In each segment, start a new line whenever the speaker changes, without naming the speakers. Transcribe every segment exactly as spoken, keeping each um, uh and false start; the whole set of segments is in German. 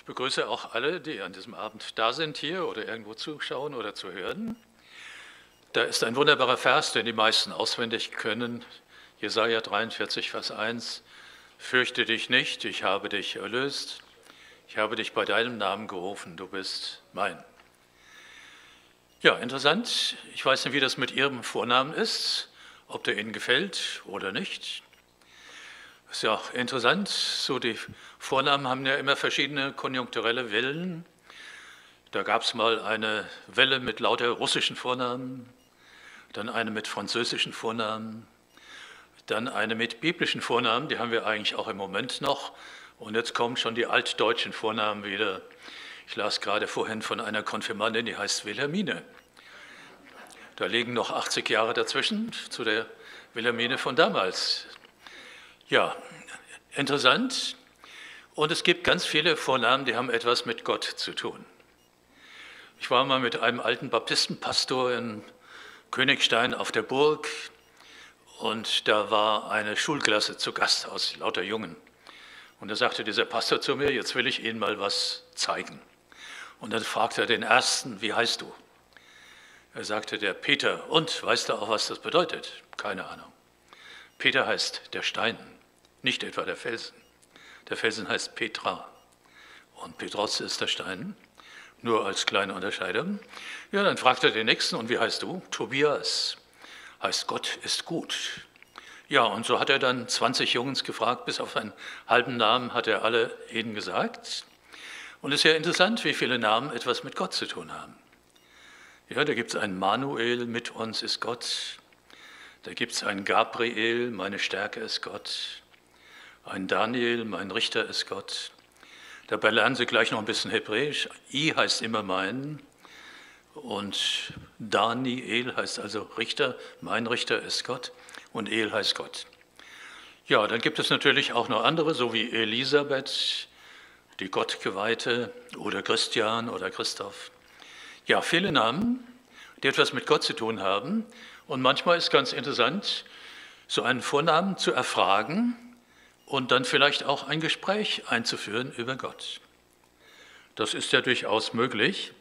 Ich begrüße auch alle, die an diesem Abend da sind hier oder irgendwo zuschauen oder zu hören. Da ist ein wunderbarer Vers, den die meisten auswendig können. Jesaja dreiundvierzig, Vers eins. Fürchte dich nicht, ich habe dich erlöst. Ich habe dich bei deinem Namen gerufen, du bist mein. Ja, interessant. Ich weiß nicht, wie das mit Ihrem Vornamen ist, ob der Ihnen gefällt oder nicht. Ist ja auch interessant, so die Vornamen haben ja immer verschiedene konjunkturelle Wellen. Da gab es mal eine Welle mit lauter russischen Vornamen, dann eine mit französischen Vornamen, dann eine mit biblischen Vornamen, die haben wir eigentlich auch im Moment noch. Und jetzt kommen schon die altdeutschen Vornamen wieder. Ich las gerade vorhin von einer Konfirmandin, die heißt Wilhelmine. Da liegen noch achtzig Jahre dazwischen zu der Wilhelmine von damals. Ja, interessant. Und es gibt ganz viele Vornamen, die haben etwas mit Gott zu tun. Ich war mal mit einem alten Baptistenpastor in Königstein auf der Burg und da war eine Schulklasse zu Gast aus lauter Jungen. Und da sagte dieser Pastor zu mir, jetzt will ich Ihnen mal was zeigen. Und dann fragte er den Ersten, wie heißt du? Er sagte, der Peter. Und, weißt du auch, was das bedeutet? Keine Ahnung. Peter heißt der Stein, nicht etwa der Felsen. Der Felsen heißt Petra und Petros ist der Stein, nur als kleine Unterscheidung. Ja, dann fragte er den Nächsten, und wie heißt du? Tobias, heißt Gott ist gut. Ja, und so hat er dann zwanzig Jungs gefragt, bis auf einen halben Namen hat er alle ihnen gesagt. Und es ist ja interessant, wie viele Namen etwas mit Gott zu tun haben. Ja, da gibt es einen Manuel, mit uns ist Gott. Da gibt es einen Gabriel, meine Stärke ist Gott. Ein Daniel, mein Richter ist Gott. Dabei lernen Sie gleich noch ein bisschen Hebräisch. I heißt immer mein. Und Daniel heißt also Richter, mein Richter ist Gott. Und El heißt Gott. Ja, dann gibt es natürlich auch noch andere, so wie Elisabeth, die Gottgeweihte, oder Christian oder Christoph. Ja, viele Namen, die etwas mit Gott zu tun haben. Und manchmal ist ganz interessant, so einen Vornamen zu erfragen und dann vielleicht auch ein Gespräch einzuführen über Gott. Das ist ja durchaus möglich.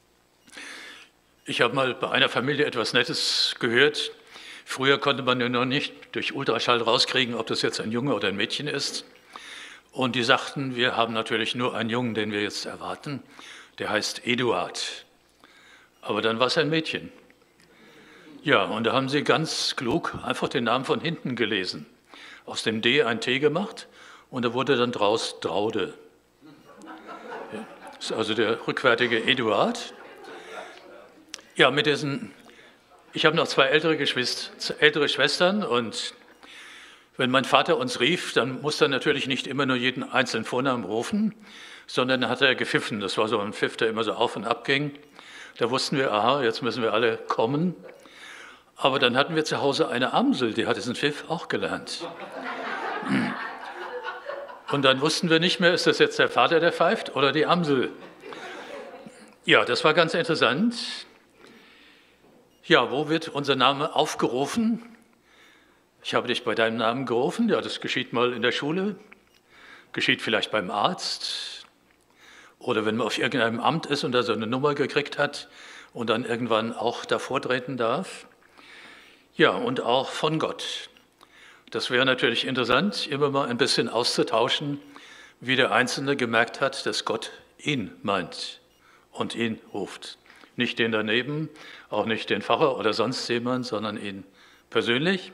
Ich habe mal bei einer Familie etwas Nettes gehört. Früher konnte man ja noch nicht durch Ultraschall rauskriegen, ob das jetzt ein Junge oder ein Mädchen ist. Und die sagten, wir haben natürlich nur einen Jungen, den wir jetzt erwarten. Der heißt Eduard. Aber dann war es ein Mädchen. Ja, und da haben sie ganz klug einfach den Namen von hinten gelesen. Aus dem D ein T gemacht und da wurde dann draus Traude. Das ist also der rückwärtige Eduard. Ja, mit diesen, ich habe noch zwei ältere Geschwister, ältere Schwestern und wenn mein Vater uns rief, dann musste er natürlich nicht immer nur jeden einzelnen Vornamen rufen, sondern dann hat er gepfiffen. Das war so ein Pfiff, der immer so auf und ab ging. Da wussten wir, aha, jetzt müssen wir alle kommen. Aber dann hatten wir zu Hause eine Amsel, die hat diesen Pfiff auch gelernt. Und dann wussten wir nicht mehr, ist das jetzt der Vater, der pfeift, oder die Amsel. Ja, das war ganz interessant. Ja, wo wird unser Name aufgerufen? Ich habe dich bei deinem Namen gerufen. Ja, das geschieht mal in der Schule, geschieht vielleicht beim Arzt oder wenn man auf irgendeinem Amt ist und da so eine Nummer gekriegt hat und dann irgendwann auch davor treten darf. Ja, und auch von Gott. Das wäre natürlich interessant, immer mal ein bisschen auszutauschen, wie der Einzelne gemerkt hat, dass Gott ihn meint und ihn ruft. Nicht den daneben, auch nicht den Pfarrer oder sonst jemand, sondern ihn persönlich.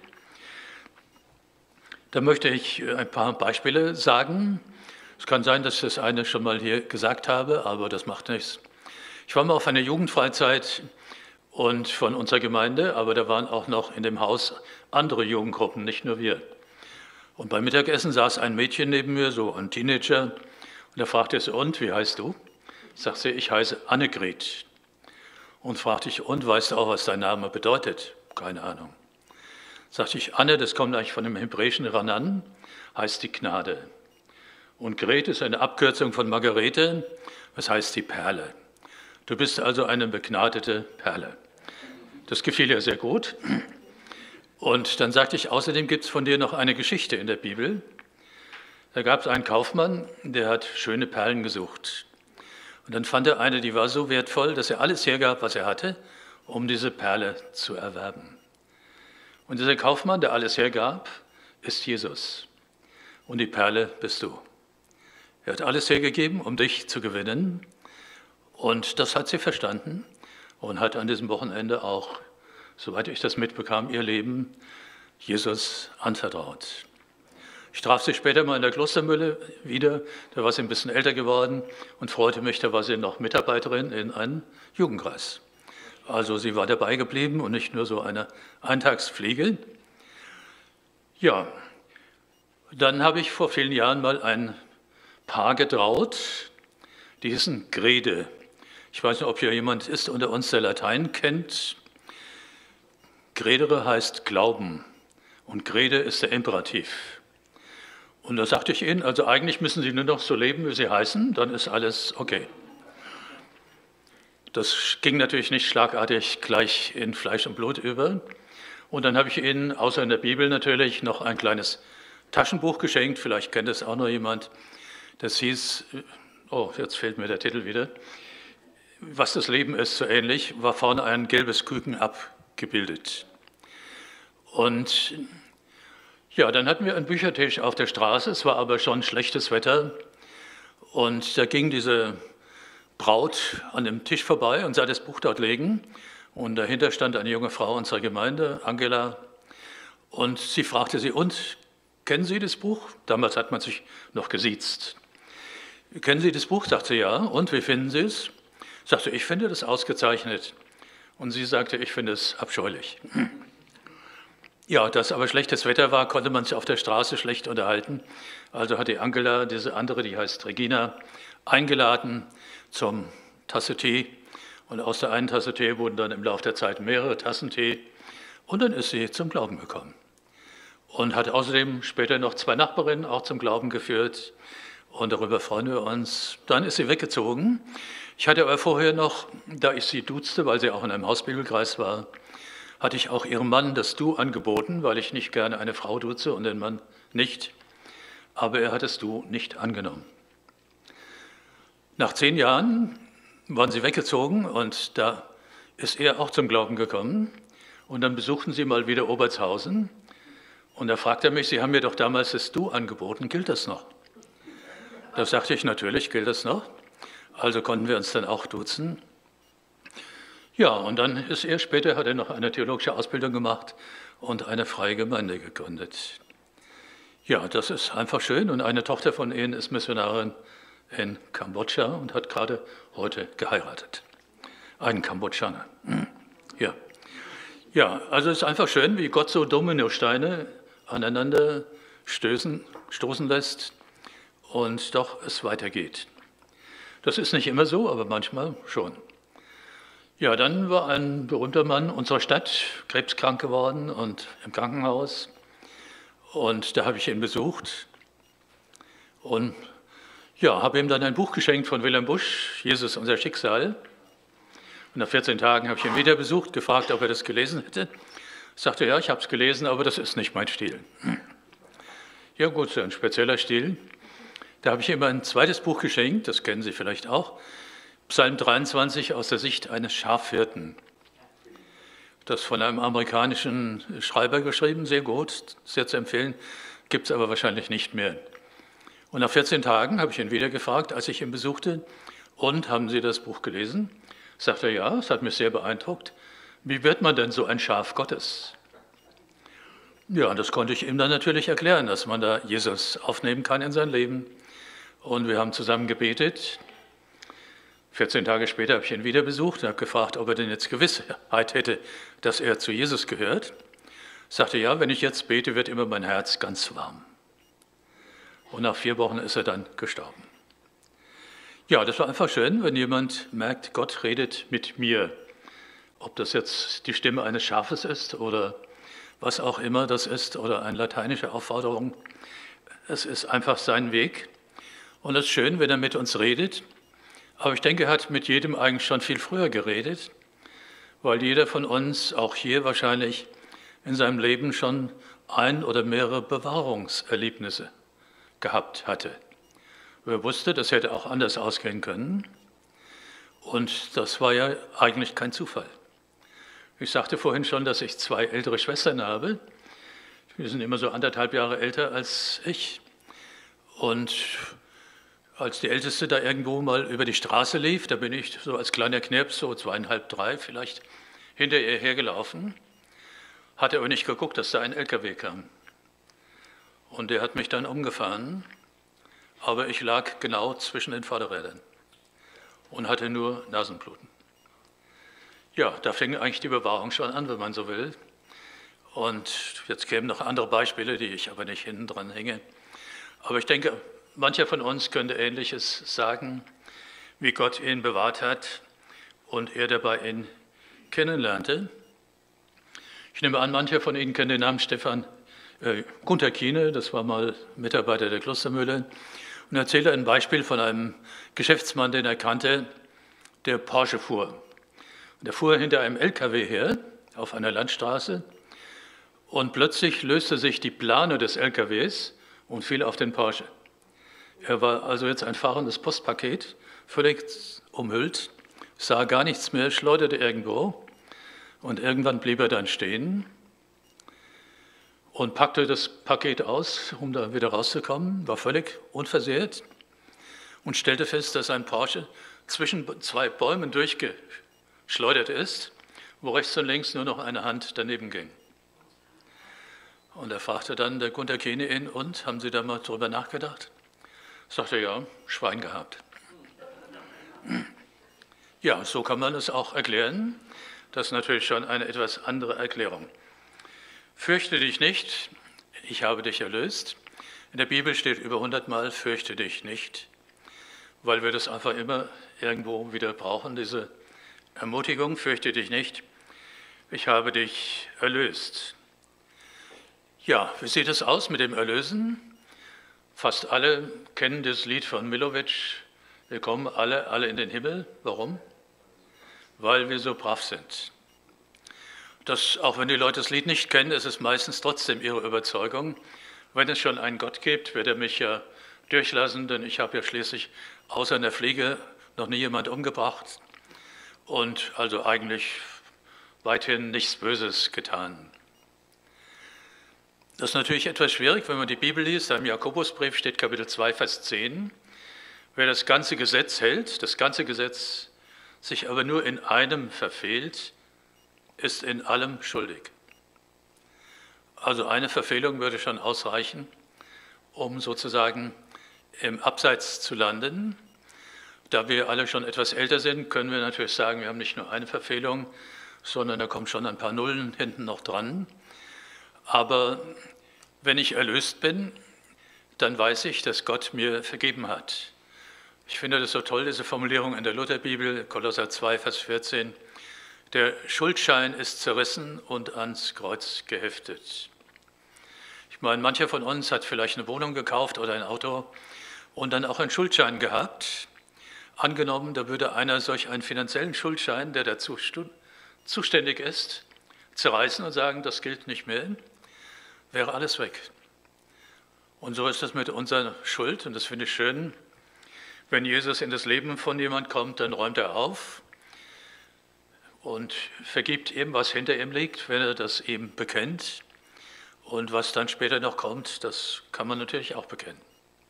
Da möchte ich ein paar Beispiele sagen. Es kann sein, dass ich das eine schon mal hier gesagt habe, aber das macht nichts. Ich war mal auf einer Jugendfreizeit und von unserer Gemeinde, aber da waren auch noch in dem Haus andere Jugendgruppen, nicht nur wir. Und beim Mittagessen saß ein Mädchen neben mir, so ein Teenager, und da fragte sie, und, wie heißt du? Sagt sie, ich heiße Annegret. Und fragte ich, und, weißt du auch, was dein Name bedeutet? Keine Ahnung. Sagte ich, Anne, das kommt eigentlich von dem hebräischen Ranan, heißt die Gnade. Und Gret ist eine Abkürzung von Margarete, das heißt die Perle. Du bist also eine begnadete Perle. Das gefiel ihr sehr gut. Und dann sagte ich, außerdem gibt es von dir noch eine Geschichte in der Bibel. Da gab es einen Kaufmann, der hat schöne Perlen gesucht. Und dann fand er eine, die war so wertvoll, dass er alles hergab, was er hatte, um diese Perle zu erwerben. Und dieser Kaufmann, der alles hergab, ist Jesus. Und die Perle bist du. Er hat alles hergegeben, um dich zu gewinnen. Und das hat sie verstanden und hat an diesem Wochenende auch, soweit ich das mitbekam, ihr Leben Jesus anvertraut. Ich traf sie später mal in der Klostermühle wieder, da war sie ein bisschen älter geworden und freute mich, da war sie noch Mitarbeiterin in einem Jugendkreis. Also sie war dabei geblieben und nicht nur so eine Eintagsfliege. Ja, dann habe ich vor vielen Jahren mal ein Paar getraut, die hießen Grede. Ich weiß nicht, ob hier jemand ist unter uns, der Latein kennt. Credere heißt Glauben und Grede ist der Imperativ. Und da sagte ich ihnen, also eigentlich müssen sie nur noch so leben, wie sie heißen, dann ist alles okay. Das ging natürlich nicht schlagartig gleich in Fleisch und Blut über. Und dann habe ich ihnen, außer in der Bibel natürlich, noch ein kleines Taschenbuch geschenkt, vielleicht kennt es auch noch jemand. Das hieß, oh, jetzt fehlt mir der Titel wieder, Was das Leben ist, so ähnlich, war vorne ein gelbes Küken abgebildet. Und ja, dann hatten wir einen Büchertisch auf der Straße, es war aber schon schlechtes Wetter. Und da ging diese Braut an dem Tisch vorbei und sah das Buch dort liegen. Und dahinter stand eine junge Frau unserer Gemeinde, Angela. Und sie fragte sie, und, kennen Sie das Buch? Damals hat man sich noch gesiezt. Kennen Sie das Buch? Sagte sie, ja. Und, wie finden Sie es? Sagte, ich finde das ausgezeichnet. Und sie sagte, ich finde es abscheulich. Ja, dass aber schlechtes Wetter war, konnte man sich auf der Straße schlecht unterhalten. Also hat die Angela, diese andere, die heißt Regina, eingeladen zum Tasse Tee. Und aus der einen Tasse Tee wurden dann im Laufe der Zeit mehrere Tassen Tee. Und dann ist sie zum Glauben gekommen. Und hat außerdem später noch zwei Nachbarinnen auch zum Glauben geführt. Und darüber freuen wir uns. Dann ist sie weggezogen. Ich hatte aber vorher noch, da ich sie duzte, weil sie auch in einem Hausbibelkreis war, hatte ich auch ihrem Mann das Du angeboten, weil ich nicht gerne eine Frau duze und den Mann nicht. Aber er hat das Du nicht angenommen. Nach zehn Jahren waren sie weggezogen und da ist er auch zum Glauben gekommen. Und dann besuchten sie mal wieder Obertshausen. Und da fragte er mich, Sie haben mir doch damals das Du angeboten, gilt das noch? Da sagte ich, natürlich gilt das noch. Also konnten wir uns dann auch duzen. Ja, und dann ist er später, hat er noch eine theologische Ausbildung gemacht und eine freie Gemeinde gegründet. Ja, das ist einfach schön. Und eine Tochter von ihnen ist Missionarin in Kambodscha und hat gerade heute geheiratet. Einen Kambodschaner. Ja. Ja, also es ist einfach schön, wie Gott so Dominosteine aneinander stößen, stoßen lässt und doch es weitergeht. Das ist nicht immer so, aber manchmal schon. Ja, dann war ein berühmter Mann unserer Stadt krebskrank geworden und im Krankenhaus. Und da habe ich ihn besucht und ja, habe ihm dann ein Buch geschenkt von Wilhelm Busch, Jesus, unser Schicksal. Und nach vierzehn Tagen habe ich ihn wieder besucht, gefragt, ob er das gelesen hätte. Ich sagte, ja, ich habe es gelesen, aber das ist nicht mein Stil. Ja gut, so ein spezieller Stil. Da habe ich ihm ein zweites Buch geschenkt, das kennen Sie vielleicht auch, Psalm dreiundzwanzig aus der Sicht eines Schafhirten. Das von einem amerikanischen Schreiber geschrieben, sehr gut, sehr zu empfehlen, gibt es aber wahrscheinlich nicht mehr. Und nach vierzehn Tagen habe ich ihn wieder gefragt, als ich ihn besuchte, und haben Sie das Buch gelesen? Sagt er, ja, es hat mich sehr beeindruckt. Wie wird man denn so ein Schaf Gottes? Ja, und das konnte ich ihm dann natürlich erklären, dass man da Jesus aufnehmen kann in sein Leben. Und wir haben zusammen gebetet. vierzehn Tage später habe ich ihn wieder besucht und habe gefragt, ob er denn jetzt Gewissheit hätte, dass er zu Jesus gehört. Sagte, ja, wenn ich jetzt bete, wird immer mein Herz ganz warm. Und nach vier Wochen ist er dann gestorben. Ja, das war einfach schön, wenn jemand merkt, Gott redet mit mir. Ob das jetzt die Stimme eines Schafes ist oder was auch immer das ist oder eine lateinische Aufforderung. Es ist einfach sein Weg. Und es ist schön, wenn er mit uns redet. Aber ich denke, er hat mit jedem eigentlich schon viel früher geredet, weil jeder von uns, auch hier wahrscheinlich, in seinem Leben schon ein oder mehrere Bewahrungserlebnisse gehabt hatte. Er wusste, das hätte auch anders ausgehen können. Und das war ja eigentlich kein Zufall. Ich sagte vorhin schon, dass ich zwei ältere Schwestern habe. Die sind immer so anderthalb Jahre älter als ich. Und als die Älteste da irgendwo mal über die Straße lief, da bin ich so als kleiner Knirps, so zweieinhalb, drei vielleicht, hinter ihr hergelaufen, hatte aber nicht geguckt, dass da ein L K W kam. Und der hat mich dann umgefahren, aber ich lag genau zwischen den Vorderrädern und hatte nur Nasenbluten. Ja, da fing eigentlich die Bewahrung schon an, wenn man so will. Und jetzt kämen noch andere Beispiele, die ich aber nicht hinten dran hänge. Aber ich denke, mancher von uns könnte Ähnliches sagen, wie Gott ihn bewahrt hat und er dabei ihn kennenlernte. Ich nehme an, mancher von Ihnen kennt den Namen Stefan äh, Gunter Kiene, das war mal Mitarbeiter der Klostermühle, und erzählte ein Beispiel von einem Geschäftsmann, den er kannte, der Porsche fuhr. Und er fuhr hinter einem L K W her auf einer Landstraße und plötzlich löste sich die Plane des L K Ws und fiel auf den Porsche. Er war also jetzt ein fahrendes Postpaket, völlig umhüllt, sah gar nichts mehr, schleuderte irgendwo und irgendwann blieb er dann stehen und packte das Paket aus, um da wieder rauszukommen, war völlig unversehrt und stellte fest, dass ein Porsche zwischen zwei Bäumen durchgeschleudert ist, wo rechts und links nur noch eine Hand daneben ging. Und er fragte dann der Gunter Kiene ihn, und, haben Sie da mal drüber nachgedacht? Sagte er, ja, Schwein gehabt. Ja, so kann man es auch erklären. Das ist natürlich schon eine etwas andere Erklärung. Fürchte dich nicht, ich habe dich erlöst. In der Bibel steht über hundertmal, fürchte dich nicht, weil wir das einfach immer irgendwo wieder brauchen, diese Ermutigung, fürchte dich nicht, ich habe dich erlöst. Ja, wie sieht es aus mit dem Erlösen? Fast alle kennen das Lied von Milovic, wir kommen alle, alle in den Himmel. Warum? Weil wir so brav sind. Das, auch wenn die Leute das Lied nicht kennen, ist es meistens trotzdem ihre Überzeugung. Wenn es schon einen Gott gibt, wird er mich ja durchlassen, denn ich habe ja schließlich außer einer Fliege noch nie jemand umgebracht und also eigentlich weithin nichts Böses getan. Das ist natürlich etwas schwierig, wenn man die Bibel liest. Im Jakobusbrief steht Kapitel zwei, Vers zehn. Wer das ganze Gesetz hält, das ganze Gesetz, sich aber nur in einem verfehlt, ist in allem schuldig. Also eine Verfehlung würde schon ausreichen, um sozusagen im Abseits zu landen. Da wir alle schon etwas älter sind, können wir natürlich sagen, wir haben nicht nur eine Verfehlung, sondern da kommen schon ein paar Nullen hinten noch dran. Aber wenn ich erlöst bin, dann weiß ich, dass Gott mir vergeben hat. Ich finde das so toll, diese Formulierung in der Lutherbibel, Kolosser zwei, Vers vierzehn. Der Schuldschein ist zerrissen und ans Kreuz geheftet. Ich meine, mancher von uns hat vielleicht eine Wohnung gekauft oder ein Auto und dann auch einen Schuldschein gehabt. Angenommen, da würde einer solch einen finanziellen Schuldschein, der dazu zuständig ist, zerreißen und sagen, das gilt nicht mehr, wäre alles weg. Und so ist das mit unserer Schuld, und das finde ich schön. Wenn Jesus in das Leben von jemand kommt, dann räumt er auf und vergibt ihm, was hinter ihm liegt, wenn er das ihm bekennt. Und was dann später noch kommt, das kann man natürlich auch bekennen.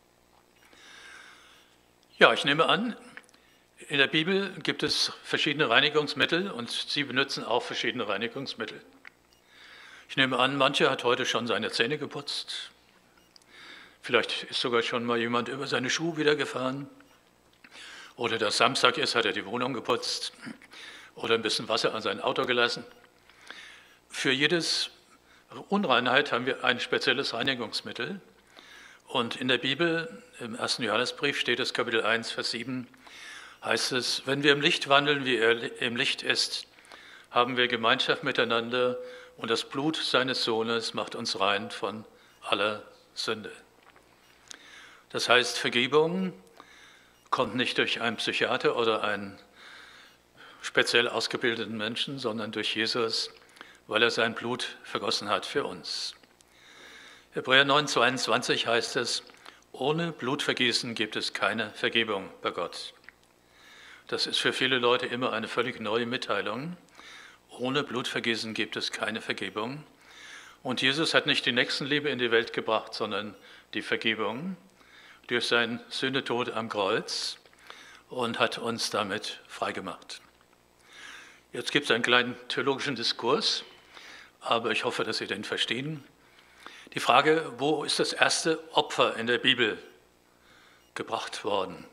Ja, ich nehme an, in der Bibel gibt es verschiedene Reinigungsmittel und Sie benutzen auch verschiedene Reinigungsmittel. Ich nehme an, mancher hat heute schon seine Zähne geputzt. Vielleicht ist sogar schon mal jemand über seine Schuhe wieder gefahren. Oder dass Samstag ist, hat er die Wohnung geputzt. Oder ein bisschen Wasser an sein Auto gelassen. Für jedes Unreinheit haben wir ein spezielles Reinigungsmittel. Und in der Bibel, im ersten Johannesbrief steht es, Kapitel eins, Vers sieben, heißt es, wenn wir im Licht wandeln, wie er im Licht ist, haben wir Gemeinschaft miteinander und das Blut seines Sohnes macht uns rein von aller Sünde. Das heißt, Vergebung kommt nicht durch einen Psychiater oder einen speziell ausgebildeten Menschen, sondern durch Jesus, weil er sein Blut vergossen hat für uns. Hebräer neun, zweiundzwanzig heißt es, Ohne Blutvergießen gibt es keine Vergebung bei Gott. Das ist für viele Leute immer eine völlig neue Mitteilung. Ohne Blutvergießen gibt es keine Vergebung. Und Jesus hat nicht die Nächstenliebe in die Welt gebracht, sondern die Vergebung durch seinen Sündetod am Kreuz und hat uns damit freigemacht. Jetzt gibt es einen kleinen theologischen Diskurs, aber ich hoffe, dass Sie den verstehen. Die Frage, wo ist das erste Opfer in der Bibel gebracht worden?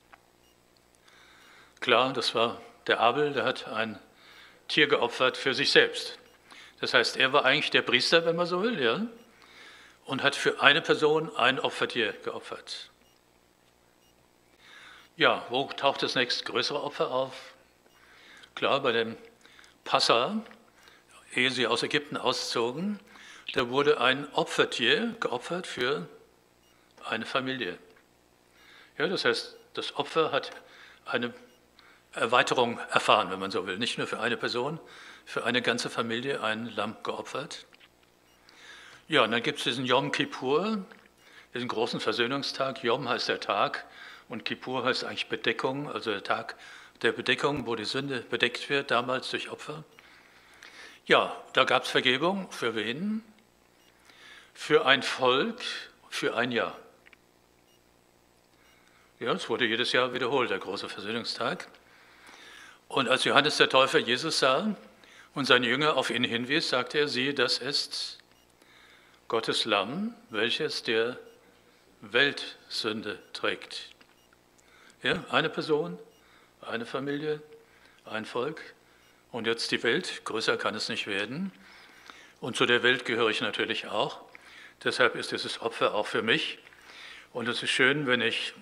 Klar, das war der Abel, der hat ein Tier geopfert für sich selbst. Das heißt, er war eigentlich der Priester, wenn man so will, ja, und hat für eine Person ein Opfertier geopfert. Ja, wo taucht das nächste größere Opfer auf? Klar, bei dem Passa, ehe sie aus Ägypten auszogen, da wurde ein Opfertier geopfert für eine Familie. Ja, das heißt, das Opfer hat eine Erweiterung erfahren, wenn man so will. Nicht nur für eine Person, für eine ganze Familie ein Lamm geopfert. Ja, und dann gibt es diesen Yom Kippur, diesen großen Versöhnungstag. Yom heißt der Tag und Kippur heißt eigentlich Bedeckung, also der Tag der Bedeckung, wo die Sünde bedeckt wird, damals durch Opfer. Ja, da gab es Vergebung. Für wen? Für ein Volk, für ein Jahr. Ja, es wurde jedes Jahr wiederholt, der große Versöhnungstag. Und als Johannes der Täufer Jesus sah und seine Jünger auf ihn hinwies, sagte er, siehe, das ist Gottes Lamm, welches der Weltsünde trägt. Ja, eine Person, eine Familie, ein Volk und jetzt die Welt, größer kann es nicht werden. Und zu der Welt gehöre ich natürlich auch. Deshalb ist dieses Opfer auch für mich. Und es ist schön, wenn ich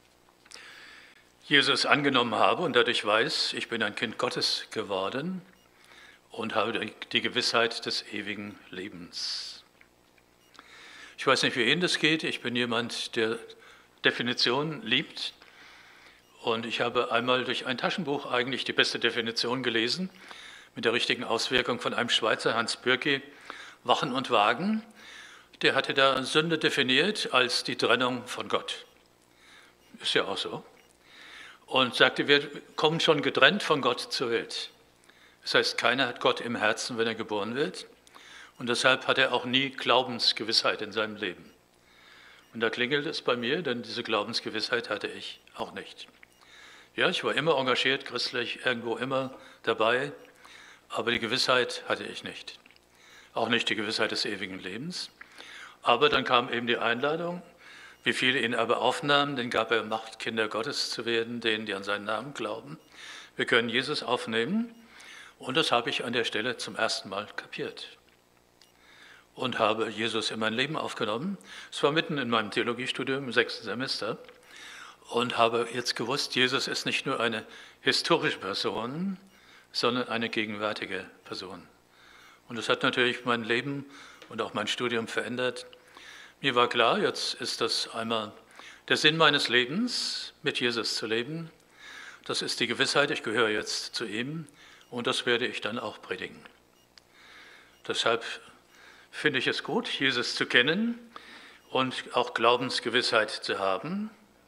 Jesus angenommen habe und dadurch weiß, ich bin ein Kind Gottes geworden und habe die Gewissheit des ewigen Lebens. Ich weiß nicht, wie Ihnen das geht. Ich bin jemand, der Definitionen liebt. Und ich habe einmal durch ein Taschenbuch eigentlich die beste Definition gelesen, mit der richtigen Auswirkung von einem Schweizer, Hans Bürki, Wachen und Wagen. Der hatte da Sünde definiert als die Trennung von Gott. Ist ja auch so. Und sagte, wir kommen schon getrennt von Gott zur Welt. Das heißt, keiner hat Gott im Herzen, wenn er geboren wird. Und deshalb hat er auch nie Glaubensgewissheit in seinem Leben. Und da klingelt es bei mir, denn diese Glaubensgewissheit hatte ich auch nicht. Ja, ich war immer engagiert, christlich, irgendwo immer dabei, aber die Gewissheit hatte ich nicht. Auch nicht die Gewissheit des ewigen Lebens. Aber dann kam eben die Einladung, wie viele ihn aber aufnahmen, den gab er Macht, Kinder Gottes zu werden, denen, die an seinen Namen glauben. Wir können Jesus aufnehmen und das habe ich an der Stelle zum ersten Mal kapiert. Und habe Jesus in mein Leben aufgenommen. Es war mitten in meinem Theologiestudium im sechsten Semester und habe jetzt gewusst, Jesus ist nicht nur eine historische Person, sondern eine gegenwärtige Person. Und das hat natürlich mein Leben und auch mein Studium verändert. Mir war klar, jetzt ist das einmal der Sinn meines Lebens, mit Jesus zu leben. Das ist die Gewissheit, ich gehöre jetzt zu ihm und das werde ich dann auch predigen. Deshalb finde ich es gut, Jesus zu kennen und auch Glaubensgewissheit zu haben.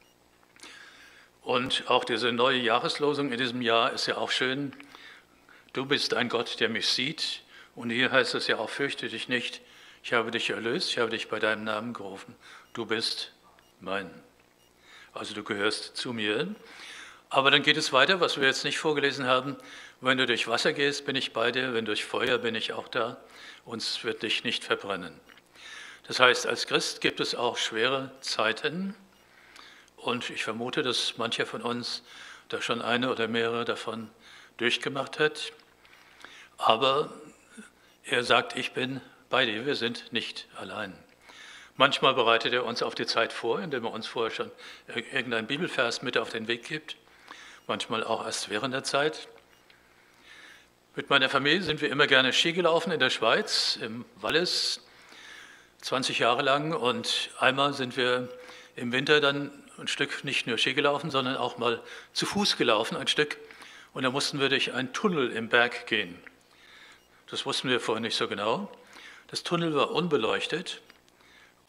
Und auch diese neue Jahreslosung in diesem Jahr ist ja auch schön. Du bist ein Gott, der mich sieht. Und hier heißt es ja auch, fürchte dich nicht. Ich habe dich erlöst, ich habe dich bei deinem Namen gerufen. Du bist mein. Also du gehörst zu mir. Aber dann geht es weiter, was wir jetzt nicht vorgelesen haben. Wenn du durch Wasser gehst, bin ich bei dir. Wenn durch Feuer, bin ich auch da. Uns wird dich nicht verbrennen. Das heißt, als Christ gibt es auch schwere Zeiten. Und ich vermute, dass mancher von uns da schon eine oder mehrere davon durchgemacht hat. Aber er sagt, ich bin bei dir, wir sind nicht allein. Manchmal bereitet er uns auf die Zeit vor, indem er uns vorher schon irgendeinen Bibelvers mit auf den Weg gibt. Manchmal auch erst während der Zeit. Mit meiner Familie sind wir immer gerne Ski gelaufen in der Schweiz, im Wallis, zwanzig Jahre lang. Und einmal sind wir im Winter dann ein Stück nicht nur Ski gelaufen, sondern auch mal zu Fuß gelaufen, ein Stück. Und da mussten wir durch einen Tunnel im Berg gehen. Das wussten wir vorher nicht so genau. Das Tunnel war unbeleuchtet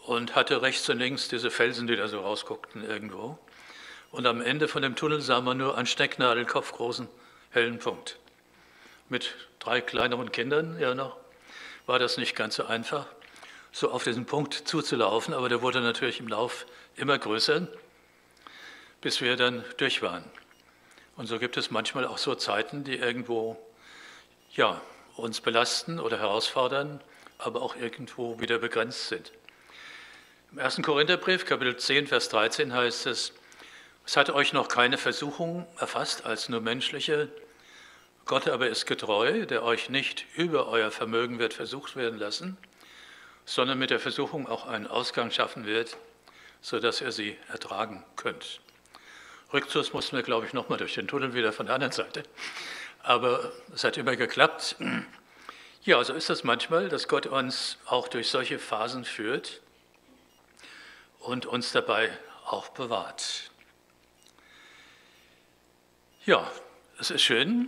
und hatte rechts und links diese Felsen, die da so rausguckten irgendwo. Und am Ende von dem Tunnel sah man nur einen stecknadelkopfgroßen hellen Punkt. Mit drei kleineren Kindern ja noch war das nicht ganz so einfach, so auf diesen Punkt zuzulaufen, aber der wurde natürlich im Lauf immer größer, bis wir dann durch waren. Und so gibt es manchmal auch so Zeiten, die irgendwo ja, uns belasten oder herausfordern, aber auch irgendwo wieder begrenzt sind. Im ersten Korintherbrief, Kapitel zehn, Vers dreizehn heißt es: Es hat euch noch keine Versuchung erfasst als nur menschliche. Gott aber ist getreu, der euch nicht über euer Vermögen wird versucht werden lassen, sondern mit der Versuchung auch einen Ausgang schaffen wird, sodass ihr sie ertragen könnt. Rückzugs mussten wir, glaube ich, nochmal durch den Tunnel wieder von der anderen Seite. Aber es hat immer geklappt. Ja, so ist das manchmal, dass Gott uns auch durch solche Phasen führt und uns dabei auch bewahrt. Ja, es ist schön,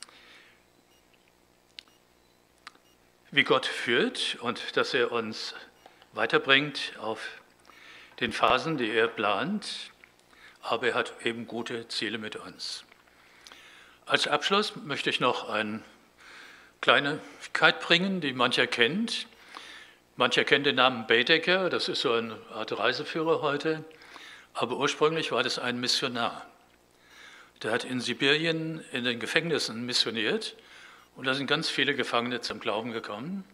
wie Gott führt und dass er uns weiterbringt auf den Phasen, die er plant, aber er hat eben gute Ziele mit uns. Als Abschluss möchte ich noch eine Kleinigkeit bringen, die mancher kennt. Mancher kennt den Namen Baedeker, das ist so eine Art Reiseführer heute, aber ursprünglich war das ein Missionar. Der hat in Sibirien in den Gefängnissen missioniert und da sind ganz viele Gefangene zum Glauben gekommen.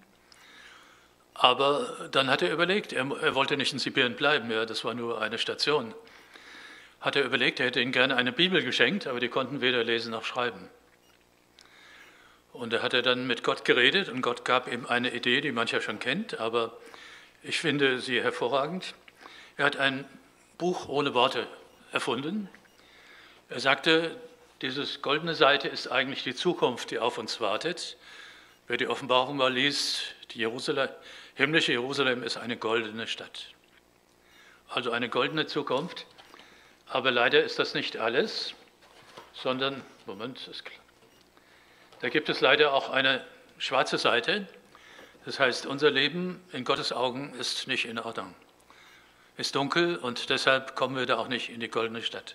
Aber dann hat er überlegt, er, er wollte nicht in Sibirien bleiben, ja, das war nur eine Station. Hat er überlegt, er hätte ihnen gerne eine Bibel geschenkt, aber die konnten weder lesen noch schreiben. Und da hat er dann mit Gott geredet und Gott gab ihm eine Idee, die mancher schon kennt, aber ich finde sie hervorragend. Er hat ein Buch ohne Worte erfunden. Er sagte, diese goldene Seite ist eigentlich die Zukunft, die auf uns wartet. Wer die Offenbarung mal liest, die Jerusalem, himmlische Jerusalem ist eine goldene Stadt. Also eine goldene Zukunft. Aber leider ist das nicht alles, sondern, Moment, ist klar. Da gibt es leider auch eine schwarze Seite. Das heißt, unser Leben in Gottes Augen ist nicht in Ordnung. Ist dunkel und deshalb kommen wir da auch nicht in die goldene Stadt.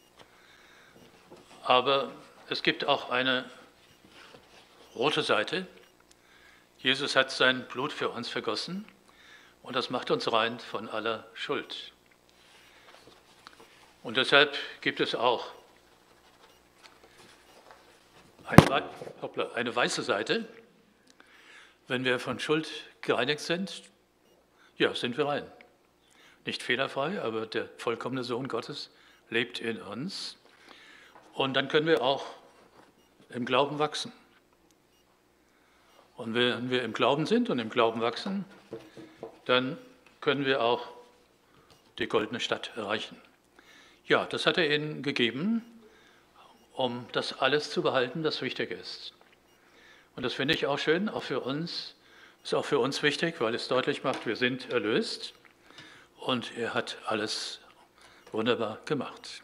Aber es gibt auch eine rote Seite. Jesus hat sein Blut für uns vergossen und das macht uns rein von aller Schuld. Und deshalb gibt es auch eine, hoppla, eine weiße Seite. Wenn wir von Schuld gereinigt sind, ja, sind wir rein. Nicht fehlerfrei, aber der vollkommene Sohn Gottes lebt in uns. Und dann können wir auch im Glauben wachsen. Und wenn wir im Glauben sind und im Glauben wachsen, dann können wir auch die goldene Stadt erreichen. Ja, das hat er ihnen gegeben, um das alles zu behalten, das wichtig ist. Und das finde ich auch schön, auch für uns, ist auch für uns wichtig, weil es deutlich macht, wir sind erlöst und er hat alles wunderbar gemacht.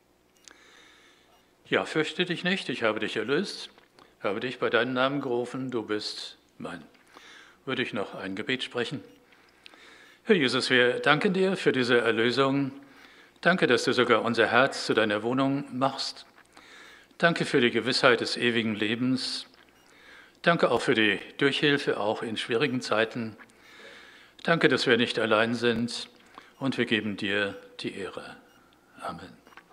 Ja, fürchte dich nicht, ich habe dich erlöst, habe dich bei deinem Namen gerufen, du bist mein. Würde ich noch ein Gebet sprechen? Herr Jesus, wir danken dir für diese Erlösung. Danke, dass du sogar unser Herz zu deiner Wohnung machst. Danke für die Gewissheit des ewigen Lebens. Danke auch für die Durchhilfe, auch in schwierigen Zeiten. Danke, dass wir nicht allein sind und wir geben dir die Ehre. Amen.